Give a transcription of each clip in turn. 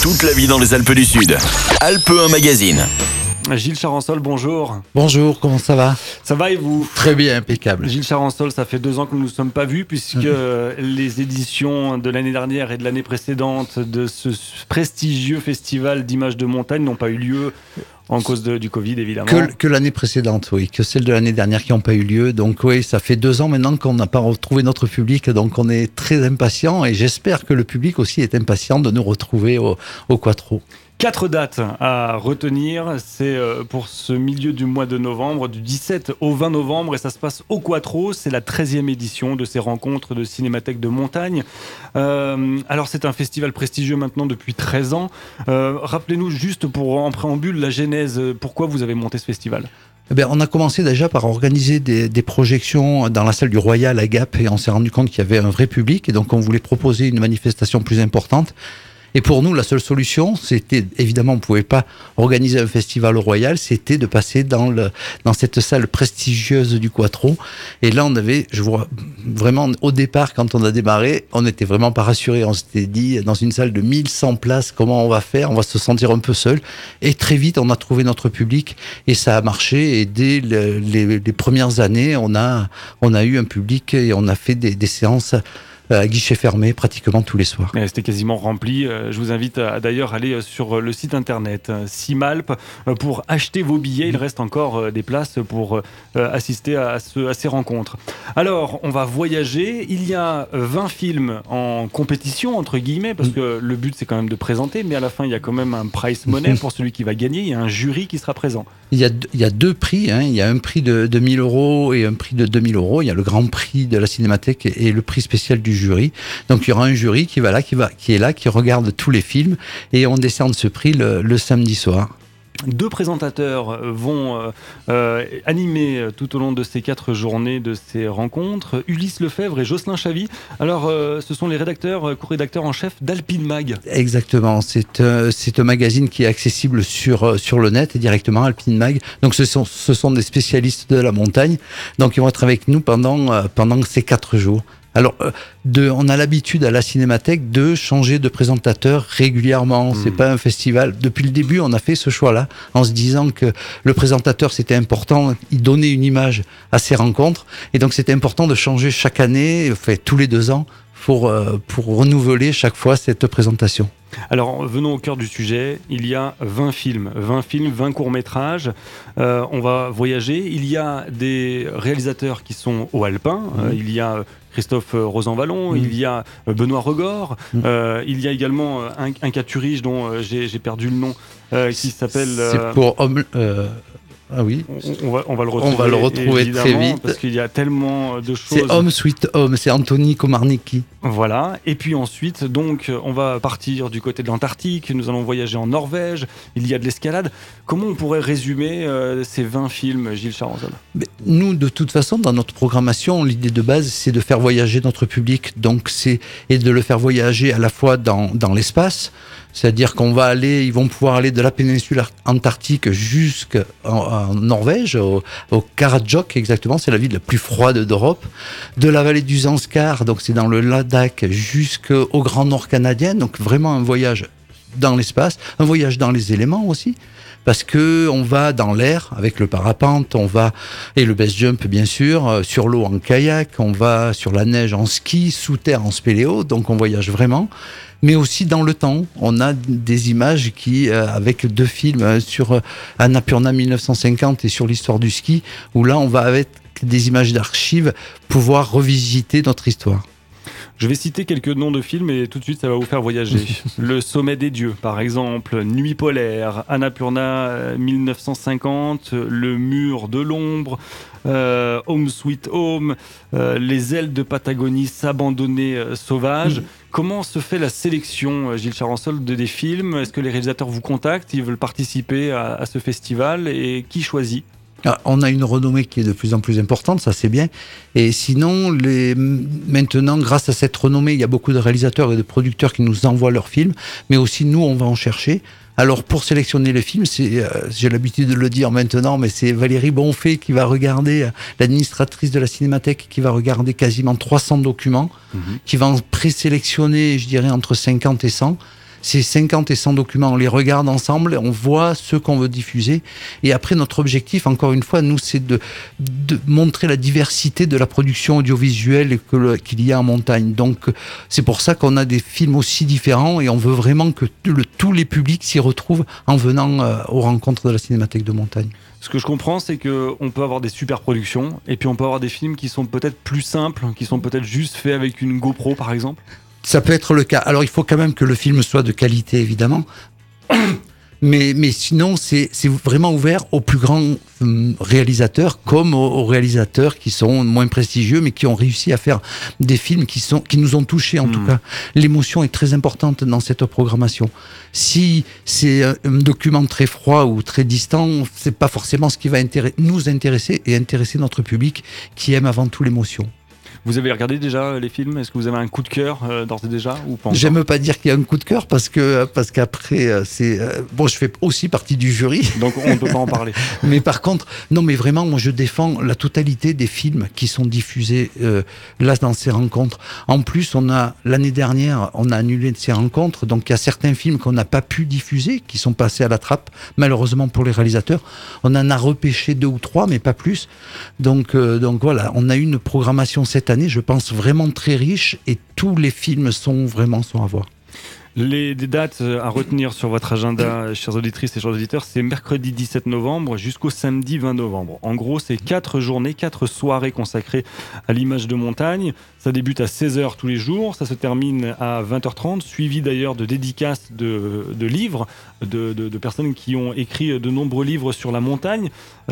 Toute la vie dans les Alpes du Sud. Alpes 1 Magazine. Gilles Charançol, bonjour. Bonjour, comment ça va ? Ça va et vous ? Très bien, impeccable. Gilles Charançol, ça fait 2 ans que nous ne nous sommes pas vus puisque les éditions de l'année dernière et de l'année précédente de ce prestigieux festival d'images de montagne n'ont pas eu lieu en cause du Covid, évidemment. Que l'année précédente, oui, que celles de l'année dernière qui n'ont pas eu lieu. Donc oui, ça fait 2 ans maintenant qu'on n'a pas retrouvé notre public, donc on est très impatients et j'espère que le public aussi est impatient de nous retrouver au Quattro. 4 dates à retenir, c'est pour ce milieu du mois de novembre, du 17 au 20 novembre, et ça se passe au Quattro, c'est la 13e édition de ces rencontres de cinémathèque de montagne. Alors c'est un festival prestigieux maintenant depuis 13 ans. Rappelez-nous juste en préambule la genèse, pourquoi vous avez monté ce festival ? On a commencé déjà par organiser des projections dans la salle du Royal à Gap et on s'est rendu compte qu'il y avait un vrai public et donc on voulait proposer une manifestation plus importante. Et pour nous, la seule solution, c'était, évidemment, on ne pouvait pas organiser un festival au Royal, c'était de passer dans cette salle prestigieuse du Quattro. Et là, je vois vraiment, au départ, quand on a démarré, on n'était vraiment pas rassurés. On s'était dit, dans une salle de 1100 places, comment on va faire ? On va se sentir un peu seul. Et très vite, on a trouvé notre public et ça a marché. Et dès les premières années, on a eu un public et on a fait des séances à guichet fermé pratiquement tous les soirs. C'était quasiment rempli. Je vous invite à d'ailleurs aller sur le site internet Cimalp pour acheter vos billets. Il reste encore des places pour assister à ces rencontres. Alors, on va voyager. Il y a 20 films en compétition, entre guillemets, parce que le but, c'est quand même de présenter, mais à la fin, il y a quand même un prize money pour celui qui va gagner. Il y a un jury qui sera présent. Il y a 2 prix. Il y a un prix de 1000 € et un prix de 2000 €. Il y a le grand prix de la Cinémathèque et le prix spécial du jury. Donc il y aura un jury qui est là, qui regarde tous les films et on décerne ce prix le samedi soir. 2 présentateurs vont animer tout au long de ces 4 journées de ces rencontres, Ulysse Lefebvre et Jocelyn Chavy. Alors, ce sont les co-rédacteurs en chef d'Alpine Mag. Exactement, c'est un magazine qui est accessible sur le net directement, Alpine Mag. Donc ce sont des spécialistes de la montagne. Donc ils vont être avec nous pendant ces 4 jours. Alors, on a l'habitude à la Cinémathèque de changer de présentateur régulièrement. C'est pas un festival. Depuis le début, on a fait ce choix-là en se disant que le présentateur, c'était important. Il donnait une image à ces rencontres. Et donc, c'était important de changer chaque année, tous les 2 ans, pour renouveler chaque fois cette présentation. Alors, venons au cœur du sujet. Il y a 20 films, 20 courts-métrages. On va voyager. Il y a des réalisateurs qui sont au alpin. Il y a Christophe Rosanvallon, il y a Benoît Regord, il y a également un Caturige dont j'ai perdu le nom, qui s'appelle... C'est pour Homme... Ah oui, on va le retrouver. On va le retrouver très vite. Parce qu'il y a tellement de choses. C'est Home Sweet Home, c'est Anthony Komarnicki. Voilà. Et puis ensuite, donc, on va partir du côté de l'Antarctique. Nous allons voyager en Norvège. Il y a de l'escalade. Comment on pourrait résumer ces 20 films, Gilles Charançol ? Nous, de toute façon, dans notre programmation, l'idée de base, c'est de faire voyager notre public. Donc, et de le faire voyager à la fois dans l'espace. C'est-à-dire ils vont pouvoir aller de la péninsule antarctique jusqu'en Norvège, au Karasjok exactement, c'est la ville la plus froide d'Europe, de la vallée du Zanskar, donc c'est dans le Ladakh, jusqu'au Grand Nord canadien, donc vraiment un voyage dans l'espace, un voyage dans les éléments aussi, parce que on va dans l'air avec le parapente, et le base jump bien sûr, sur l'eau en kayak, on va sur la neige en ski, sous terre en spéléo, donc on voyage vraiment. Mais aussi dans le temps, on a des images avec 2 films sur Annapurna 1950 et sur l'histoire du ski, où là on va avec des images d'archives pouvoir revisiter notre histoire. Je vais citer quelques noms de films et tout de suite ça va vous faire voyager. Le Sommet des Dieux, par exemple, Nuit polaire, Annapurna 1950, Le Mur de l'ombre, Home Sweet Home, Les ailes de Patagonie s'abandonner sauvage. Comment se fait la sélection, Gilles Charançol, des films ? Est-ce que les réalisateurs vous contactent, ils veulent participer à ce festival et qui choisit ? On a une renommée qui est de plus en plus importante, ça c'est bien. Et sinon, maintenant, grâce à cette renommée, il y a beaucoup de réalisateurs et de producteurs qui nous envoient leurs films, mais aussi nous, on va en chercher. Alors pour sélectionner les films, j'ai l'habitude de le dire maintenant, mais c'est Valérie Bonfait qui va regarder, l'administratrice de la Cinémathèque, qui va regarder quasiment 300 documents, qui va en présélectionner, je dirais, entre 50 et 100. Ces 50 et 100 documents, on les regarde ensemble, on voit ce qu'on veut diffuser. Et après, notre objectif, encore une fois, nous, c'est de montrer la diversité de la production audiovisuelle qu'il y a en montagne. Donc, c'est pour ça qu'on a des films aussi différents et on veut vraiment que tous les publics s'y retrouvent en venant aux rencontres de la Cinémathèque de montagne. Ce que je comprends, c'est qu'on peut avoir des super productions et puis on peut avoir des films qui sont peut-être plus simples, qui sont peut-être juste faits avec une GoPro, par exemple. Ça peut être le cas. Alors, il faut quand même que le film soit de qualité, évidemment. Mais sinon, c'est vraiment ouvert aux plus grands réalisateurs, comme aux réalisateurs qui sont moins prestigieux, mais qui ont réussi à faire des films qui nous ont touchés, en tout cas. L'émotion est très importante dans cette programmation. Si c'est un document très froid ou très distant, c'est pas forcément ce qui va nous intéresser et intéresser notre public qui aime avant tout l'émotion. Vous avez regardé déjà les films ? Est-ce que vous avez un coup de cœur d'ores et déjà ou pas encore ? J'aime pas dire qu'il y a un coup de cœur parce qu'après bon, je fais aussi partie du jury. Donc on ne peut pas en parler. Mais par contre, non, mais vraiment, moi je défends la totalité des films qui sont diffusés là dans ces rencontres. En plus, l'année dernière, on a annulé ces rencontres, donc il y a certains films qu'on n'a pas pu diffuser, qui sont passés à la trappe, malheureusement pour les réalisateurs. On en a repêché 2 ou 3, mais pas plus. Donc voilà, on a eu une programmation cette année, je pense, vraiment très riche et tous les films sont à voir. Des dates à retenir sur votre agenda, chères auditrices et chers auditeurs, c'est mercredi 17 novembre jusqu'au samedi 20 novembre. En gros, c'est 4 journées, 4 soirées consacrées à l'image de montagne. Ça débute à 16h tous les jours, ça se termine à 20h30, suivi d'ailleurs de dédicaces de livres, de personnes qui ont écrit de nombreux livres sur la montagne.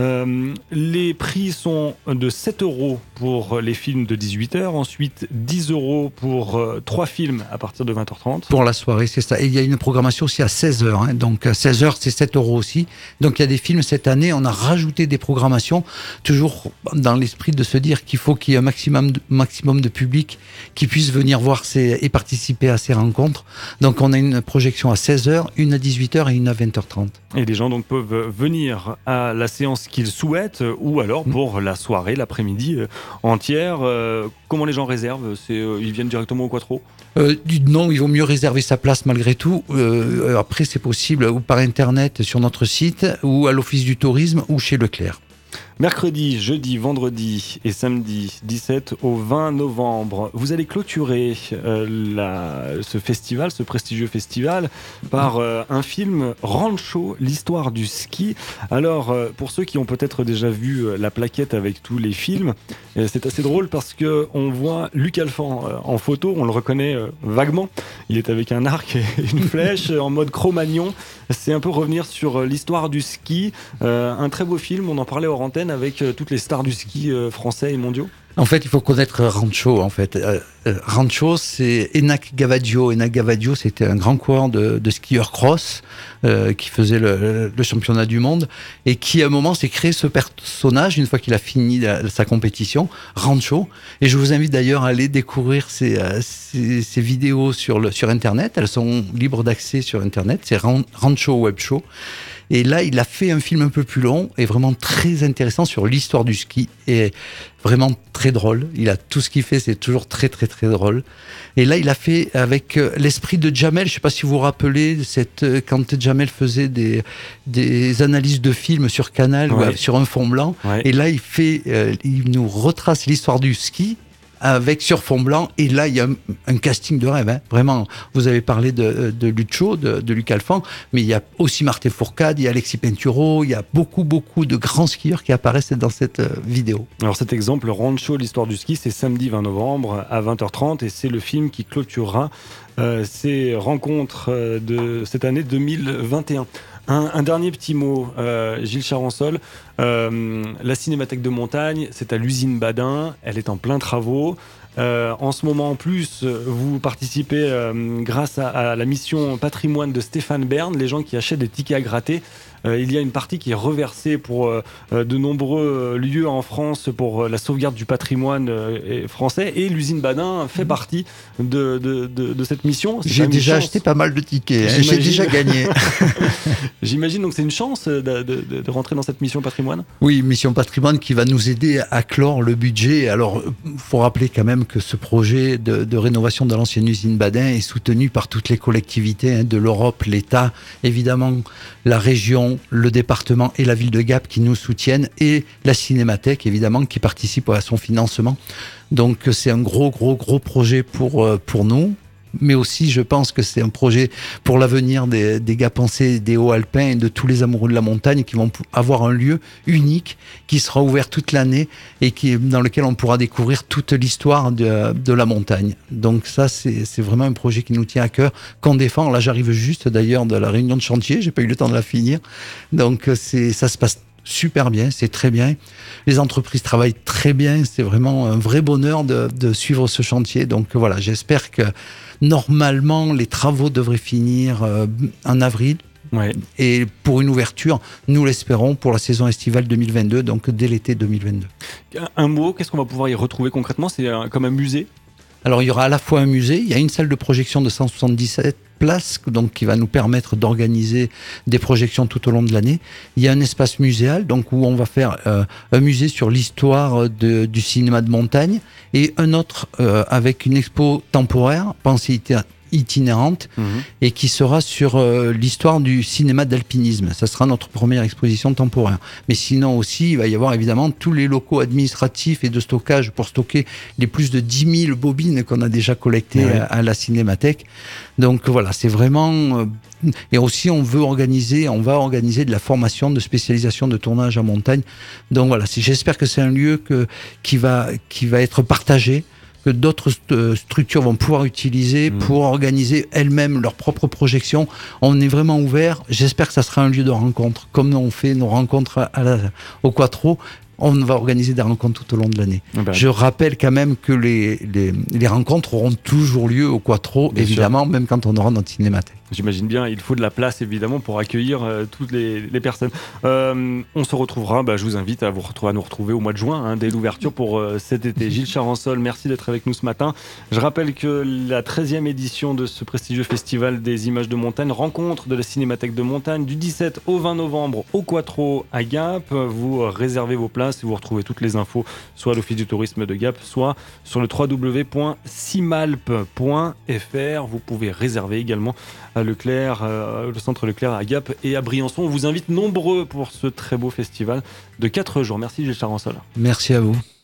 Les prix sont de 7 € pour les films de 18h, ensuite 10 € pour 3 films à partir de 20h30. Pour la soirée, c'est ça. Et il y a une programmation aussi à 16h. Donc à 16h, c'est 7 € aussi. Donc il y a des films cette année, on a rajouté des programmations, toujours dans l'esprit de se dire qu'il faut qu'il y ait un maximum de public qui puisse venir voir et participer à ces rencontres. Donc on a une projection à 16h, une à 18h et une à 20h30. Et les gens donc peuvent venir à la séance qu'ils souhaitent ou alors pour la soirée, l'après-midi entière. Comment les gens réservent ? Ils viennent directement au Quattro ? Non, il vaut mieux réserver sa place malgré tout. Après, c'est possible ou par internet sur notre site ou à l'Office du tourisme ou chez Leclerc. Mercredi, jeudi, vendredi et samedi 17 au 20 novembre, vous allez clôturer ce festival, ce prestigieux festival, par un film Rancho, l'histoire du ski. Alors, pour ceux qui ont peut-être déjà vu la plaquette avec tous les films, c'est assez drôle parce qu'on voit Luc Alphand en photo, on le reconnaît vaguement. Il est avec un arc et une flèche en mode Cro-Magnon. C'est un peu revenir sur l'histoire du ski. Un très beau film, on en parlait hors antenne avec toutes les stars du ski français et mondiaux. En fait, il faut connaître Rancho. En fait, Rancho, c'est Enak Gavadio. Enak Gavadio, c'était un grand coureur de skieurs cross qui faisait le championnat du monde et qui, à un moment, s'est créé ce personnage une fois qu'il a fini sa compétition, Rancho. Et je vous invite d'ailleurs à aller découvrir ces vidéos sur Internet. Elles sont libres d'accès sur Internet. C'est Rancho Web Show. Et là, il a fait un film un peu plus long et vraiment très intéressant sur l'histoire du ski et vraiment très drôle. Il a tout ce qu'il fait, c'est toujours très très très drôle. Et là, il a fait avec l'esprit de Jamel. Je ne sais pas si vous vous rappelez quand Jamel faisait des analyses de films sur Canal, ouais, sur un fond blanc. Ouais. Et là, il nous retrace l'histoire du ski sur fond blanc, et là il y a un casting de rêve, hein. Vraiment. Vous avez parlé de Lucho, de Luc Alphand, mais il y a aussi Martin Fourcade, il y a Alexis Pinturo, il y a beaucoup de grands skieurs qui apparaissent dans cette vidéo. Alors cet exemple, Rancho, l'histoire du ski, c'est samedi 20 novembre à 20h30 et c'est le film qui clôturera ces rencontres de cette année 2021. Un dernier petit mot, Gilles Charançol. La Cinémathèque de montagne, c'est à l'usine Badin. Elle est en plein travaux. En ce moment, en plus, vous participez grâce à la mission patrimoine de Stéphane Bern. Les gens qui achètent des tickets à gratter, il y a une partie qui est reversée pour de nombreux lieux en France pour la sauvegarde du patrimoine français. Et l'usine Badin fait partie de cette mission. J'ai déjà acheté pas mal de tickets. Hein. J'ai déjà gagné. J'imagine, donc c'est une chance de rentrer dans cette mission patrimoine ? Oui, mission patrimoine qui va nous aider à clore le budget. Alors, il faut rappeler quand même même que ce projet de rénovation de l'ancienne usine Badin est soutenu par toutes les collectivités de l'Europe, l'État, évidemment la région, le département et la ville de Gap qui nous soutiennent, et la Cinémathèque évidemment qui participe à son financement. Donc c'est un gros projet pour nous. Mais aussi, je pense que c'est un projet pour l'avenir des Gapençais, des Hauts-Alpins et de tous les amoureux de la montagne qui vont avoir un lieu unique qui sera ouvert toute l'année et dans lequel on pourra découvrir toute l'histoire de la montagne. Donc ça, c'est vraiment un projet qui nous tient à cœur, qu'on défend. Là, j'arrive juste d'ailleurs de la réunion de chantier, j'ai pas eu le temps de la finir. Donc ça se passe super bien, c'est très bien. Les entreprises travaillent très bien, c'est vraiment un vrai bonheur de suivre ce chantier. Donc voilà, j'espère que normalement les travaux devraient finir en avril. Ouais. Et pour une ouverture, nous l'espérons, pour la saison estivale 2022, donc dès l'été 2022. Un mot, qu'est-ce qu'on va pouvoir y retrouver concrètement ? C'est comme un musée ? Alors il y aura à la fois un musée, il y a une salle de projection de 177 places, donc qui va nous permettre d'organiser des projections tout au long de l'année. Il y a un espace muséal, donc où on va faire un musée sur l'histoire du cinéma de montagne, et un autre avec une expo temporaire, pensée itinérante, et qui sera sur l'histoire du cinéma d'alpinisme. Ça sera notre première exposition temporaire. Mais sinon aussi, il va y avoir évidemment tous les locaux administratifs et de stockage pour stocker les plus de 10 000 bobines qu'on a déjà collectées à la Cinémathèque. Donc voilà, c'est vraiment... et aussi, on va organiser de la formation de spécialisation de tournage en montagne. Donc voilà, j'espère que c'est un lieu qui va être partagé, que d'autres structures vont pouvoir utiliser pour organiser elles-mêmes leurs propres projections. On est vraiment ouvert. J'espère que ça sera un lieu de rencontre, comme on fait nos rencontres au Quattro. On va organiser des rencontres tout au long de l'année. Je rappelle quand même que les rencontres auront toujours lieu au Quattro, bien évidemment, sûr. Même quand on aura notre Cinémathèque. J'imagine bien, il faut de la place évidemment pour accueillir toutes les personnes. On se retrouvera, je vous invite à nous retrouver au mois de juin, dès l'ouverture pour cet été. Gilles Charansol, merci d'être avec nous ce matin. Je rappelle que la 13e édition de ce prestigieux festival des images de montagne, rencontre de la Cinémathèque de montagne, du 17 au 20 novembre au Quattro à Gap. Vous réservez vos places et vous retrouvez toutes les infos, soit à l'Office du tourisme de Gap, soit sur le www.cimalp.fr. Vous pouvez réserver également à Leclerc, le centre Leclerc à Gap et à Briançon. On vous invite nombreux pour ce très beau festival de 4 jours. Merci Gilles Charansol. Merci à vous.